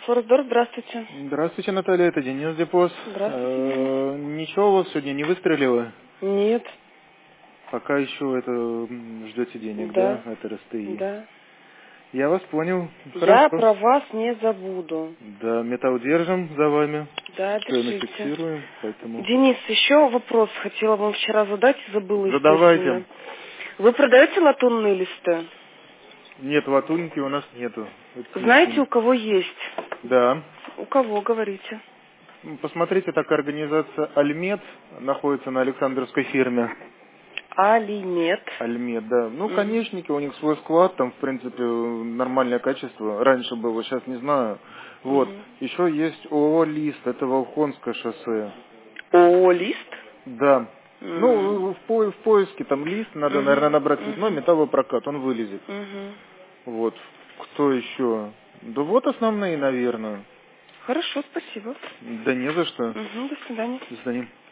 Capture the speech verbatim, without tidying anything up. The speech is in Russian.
Форсдор, здравствуйте. Здравствуйте, Наталья, это Денис Депос. Здравствуйте. Э, Ничего у вас сегодня не выстрелило? Нет. Пока еще это м, ждете денег, Да. да, от РСТИ? Да. Я вас понял. Я Хорошо. про вас не забуду. Да, металл держим за вами. Да, Цены держите. фиксируем, поэтому... Денис, еще вопрос хотела вам вчера задать, забыла, Задавайте. естественно. Вы продаете латунные листы? Нет, латуньки у нас нету. Это Знаете, не- у кого есть? Да. У кого, говорите? Ну, посмотрите, такая организация Альмет находится на Александровской фирме. Алимет. Альмет, да. Ну, Мгм. конечники, у них свой склад, там, в принципе, нормальное качество. Раньше было, сейчас не знаю. Вот. Мгм. Еще есть ООО «Лист», это Волхонское шоссе. ООО «Лист»? Да. Мгм. Ну, в, по- в поиске там «Лист», надо, наверное, Мгм. набрать письмо, Мгм. металлопрокат, он вылезет. Мгм. Вот. Кто еще? Да вот основные, наверное. Хорошо, спасибо. Да не за что. Угу, до свидания. До свидания.